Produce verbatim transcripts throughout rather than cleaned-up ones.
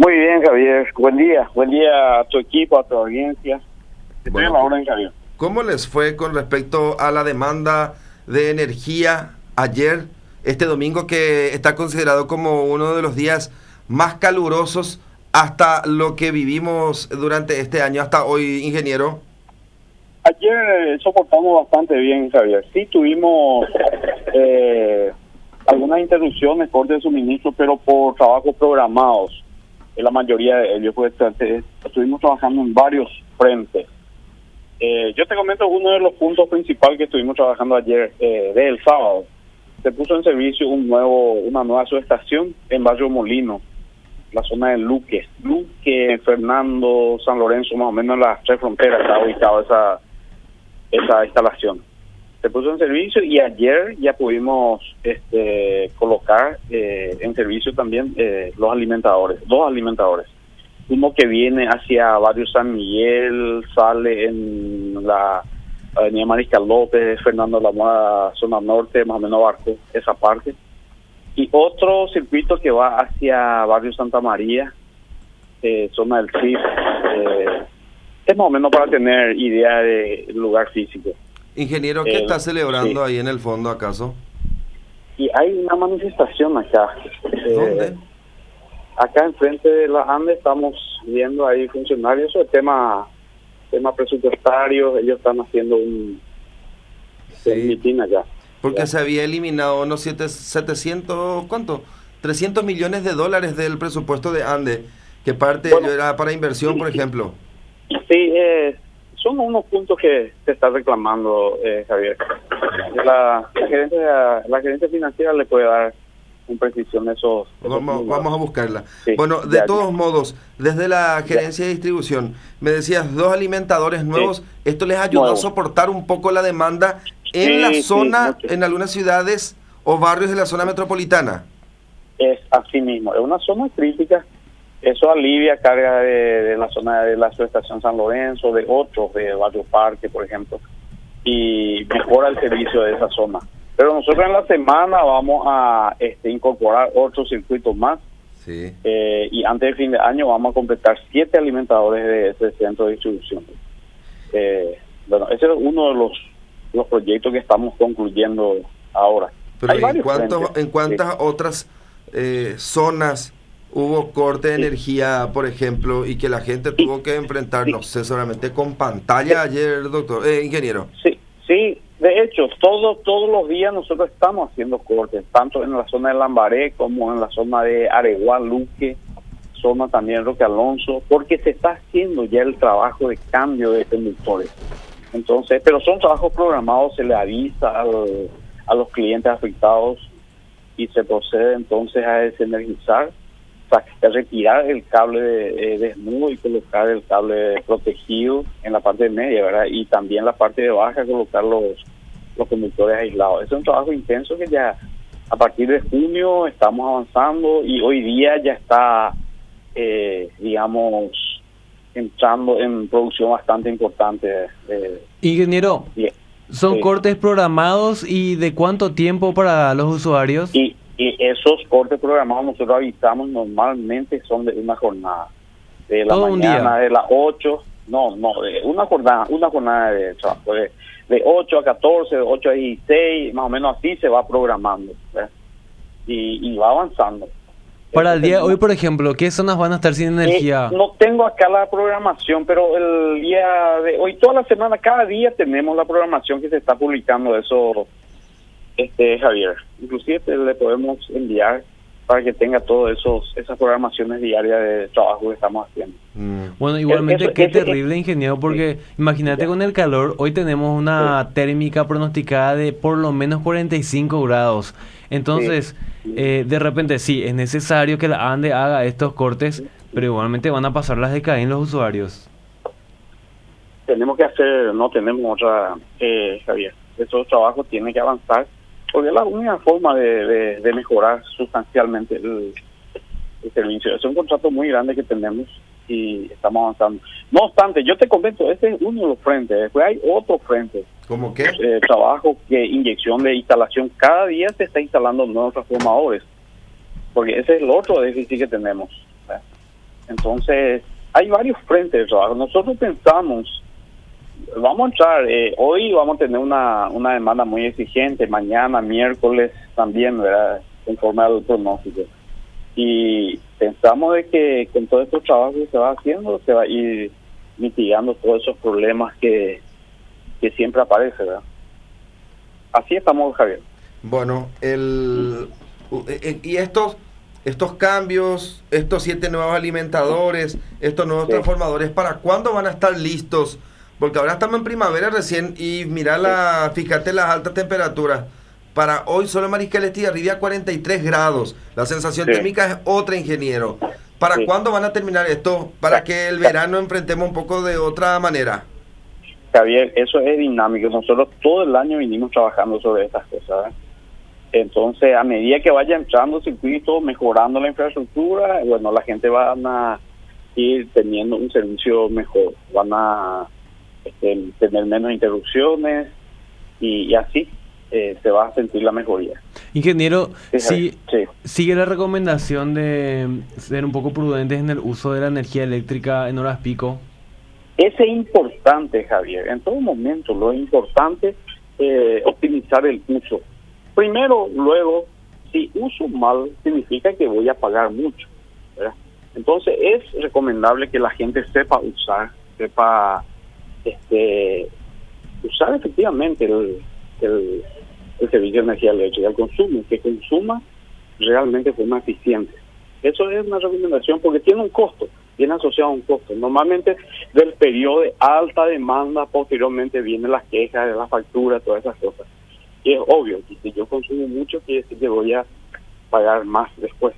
Muy bien, Javier. Buen día. Buen día a tu equipo, a tu audiencia. Estoy bueno, en la orden, Javier. ¿Cómo les fue con respecto a la demanda de energía ayer, este domingo, que está considerado como uno de los días más calurosos hasta lo que vivimos durante este año, hasta hoy, ingeniero? Ayer eh, soportamos bastante bien, Javier. Sí tuvimos eh, algunas interrupciones, cortes de suministro, pero por trabajos programados. La mayoría de ellos, pues estuvimos trabajando en varios frentes. Eh, yo te comento uno de los puntos principales que estuvimos trabajando ayer, eh, del sábado. Se puso en servicio un nuevo, una nueva subestación en Barrio Molino, la zona de Luque. Luque, Fernando, San Lorenzo, más o menos en las tres fronteras está ubicada esa, esa instalación. Se puso en servicio y ayer ya pudimos este, colocar eh, en servicio también eh, los alimentadores, dos alimentadores. Uno que viene hacia Barrio San Miguel, sale en la avenida Mariscal López, Fernando de la Mora, zona norte, más o menos Barco, esa parte. Y otro circuito que va hacia Barrio Santa María, eh, zona del C I F. Eh, es más o menos para tener idea del lugar físico. Ingeniero, ¿qué eh, está celebrando sí. ahí en el fondo, acaso? Y hay una manifestación acá. ¿Dónde? Eh, acá enfrente de la ANDE estamos viendo ahí funcionarios sobre tema, tema presupuestario. Ellos están haciendo un, sí. un mitin allá. Porque ¿ya? Se había eliminado unos siete, setecientos, ¿cuánto? trescientos millones de dólares del presupuesto de ANDE, que parte bueno, era para inversión, por ejemplo. Sí, eh, son unos puntos que se está reclamando, eh, Javier. La, la, gerencia, la gerencia financiera le puede dar una precisión de esos... esos vamos, vamos a buscarla. Sí, bueno, de ya, todos ya. modos, desde la gerencia ya. de distribución, me decías dos alimentadores nuevos. Sí. ¿Esto les ayudó Nuevo. a soportar un poco la demanda en sí, la zona, sí, en algunas ciudades o barrios de la zona metropolitana? Es así mismo, es una zona crítica. Eso alivia carga de, de la zona de la subestación San Lorenzo, de otros, de Barrio Parque, por ejemplo, y mejora el servicio de esa zona. Pero nosotros en la semana vamos a este, incorporar otros circuitos más, sí. eh, y antes del fin de año vamos a completar siete alimentadores de ese centro de distribución. Eh, bueno, ese es uno de los, los proyectos que estamos concluyendo ahora. Pero ¿en, cuánto, ¿en cuántas sí. otras eh, zonas hubo corte de sí. energía, por ejemplo, y que la gente tuvo sí. que enfrentar, sí. no sé, solamente con pantalla sí. ayer, doctor, eh, ingeniero? Sí, sí, de hecho, todo, todos los días nosotros estamos haciendo cortes, tanto en la zona de Lambaré como en la zona de Areguá, Luque, zona también Roque Alonso, porque se está haciendo ya el trabajo de cambio de conductores. Entonces, pero son trabajos programados, se le avisa al, a los clientes afectados y se procede entonces a desenergizar, a retirar el cable de, eh, desnudo y colocar el cable protegido en la parte media, ¿verdad? Y también la parte de baja colocar los, los conductores aislados. Es un trabajo intenso que ya a partir de junio estamos avanzando y hoy día ya está, eh, digamos, entrando en producción bastante importante. Eh, Ingeniero, bien. ¿son sí. cortes programados y de cuánto tiempo para los usuarios? Y Y esos cortes programados nosotros avisamos normalmente son de una jornada. De la ¿Todo mañana, un día? de las ocho, no, no, de una jornada, una jornada de trabajo, de, de ocho a catorce, de ocho a dieciséis, más o menos así se va programando, ¿verdad? Y, y va avanzando. Para el día de hoy, por ejemplo, ¿qué zonas van a estar sin energía? Eh, no tengo acá la programación, pero el día de hoy, toda la semana, cada día tenemos la programación que se está publicando, eso... Este Javier, inclusive te le podemos enviar para que tenga todas esos esas programaciones diarias de trabajo que estamos haciendo. Mm. Bueno, igualmente eso, qué eso, terrible, eso, ingeniero, porque sí. imagínate con el calor, hoy tenemos una sí. térmica pronosticada de por lo menos cuarenta y cinco grados. Entonces, sí. eh, de repente sí, es necesario que la ANDE haga estos cortes, sí. pero igualmente van a pasar las de caen los usuarios. Tenemos que hacer, no tenemos otra, eh, Javier, esos trabajos tienen que avanzar, porque es la única forma de, de, de mejorar sustancialmente el, el servicio. Es un contrato muy grande que tenemos y estamos avanzando. No obstante, yo te comento, este es uno de los frentes. Después hay otro frente. ¿Cómo qué? Eh, trabajo de inyección de instalación. Cada día se está instalando nuevos transformadores, porque ese es el otro déficit que tenemos. Entonces, hay varios frentes de trabajo. Nosotros pensamos, vamos a entrar, eh, hoy vamos a tener una, una demanda muy exigente, mañana, miércoles también, ¿verdad? Conforme al pronóstico. Y pensamos de que con todos estos trabajos que se va haciendo, se va a ir mitigando todos esos problemas que, que siempre aparecen, ¿verdad? Así estamos, Javier. Bueno, el y estos estos cambios, estos siete nuevos alimentadores, estos nuevos sí. transformadores, ¿para cuándo van a estar listos? Porque ahora estamos en primavera recién y mira la, fíjate las altas temperaturas. Para hoy solo Mariscal Estigarribia cuarenta y tres grados. La sensación sí. térmica es otra, ingeniero. ¿Para sí. cuándo van a terminar esto? Para que el verano enfrentemos un poco de otra manera. Javier, eso es dinámico. Nosotros todo el año vinimos trabajando sobre estas cosas. Entonces, a medida que vaya entrando circuitos, mejorando la infraestructura, bueno, la gente va a ir teniendo un servicio mejor. Van a este, tener menos interrupciones y, y así eh, se va a sentir la mejoría. Ingeniero, sí, sí, sí. ¿sigue la recomendación de ser un poco prudentes en el uso de la energía eléctrica en horas pico? Ese es importante, Javier. En todo momento lo importante es eh, optimizar el uso. Primero, luego, si uso mal, significa que voy a pagar mucho, ¿verdad? Entonces, es recomendable que la gente sepa usar, sepa este, usar efectivamente el, el, el servicio de energía eléctrica, el consumo, que consuma realmente de forma eficiente. Eso es una recomendación porque tiene un costo. Viene asociado a un costo. Normalmente del periodo de alta demanda, posteriormente vienen las quejas de la factura, todas esas cosas. Y es obvio que si yo consumo mucho, quiere decir que voy a pagar más después.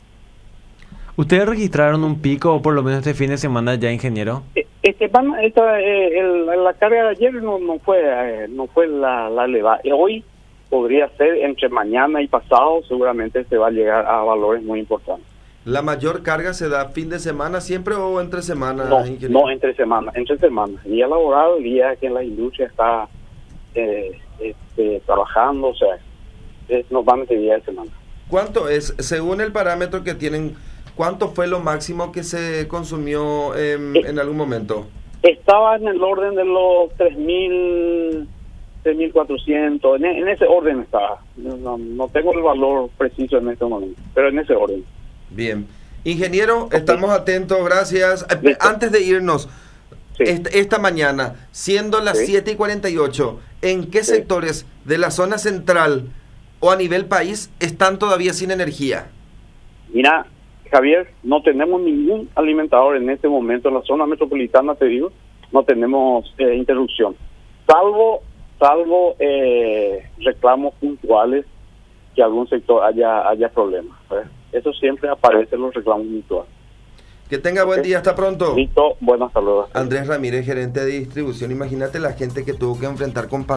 ¿Ustedes registraron un pico o por lo menos este fin de semana ya, ingeniero? Este, esta, eh, el, la carga de ayer no, no fue eh, no fue la, la elevada. Hoy podría ser entre mañana y pasado, seguramente se va a llegar a valores muy importantes. ¿La mayor carga se da fin de semana siempre o entre semana? No, no entre semana, entre semana. Día laboral, día que la industria está eh, este, trabajando, o sea, es normalmente día de semana. ¿Cuánto es, según el parámetro que tienen, cuánto fue lo máximo que se consumió eh, eh, en algún momento? Estaba en el orden de los tres mil, tres mil cuatrocientos, en, en ese orden estaba. No, no tengo el valor preciso en este momento, pero en ese orden. Bien. Ingeniero, okay. Estamos atentos, gracias. ¿Listo? Antes de irnos, sí. esta, esta mañana, siendo las sí. siete y cuarenta y ocho, ¿en qué sí. sectores de la zona central o a nivel país están todavía sin energía? Mira, Javier, no tenemos ningún alimentador en este momento en la zona metropolitana, te digo, no tenemos eh, interrupción, salvo, salvo eh, reclamos puntuales que algún sector haya, haya problemas, ¿sabes? Eso siempre aparece en los reclamos mutuales. Que tenga buen okay. día, hasta pronto. Listo, buenas saludos. Andrés Ramírez, gerente de distribución. Imagínate la gente que tuvo que enfrentar con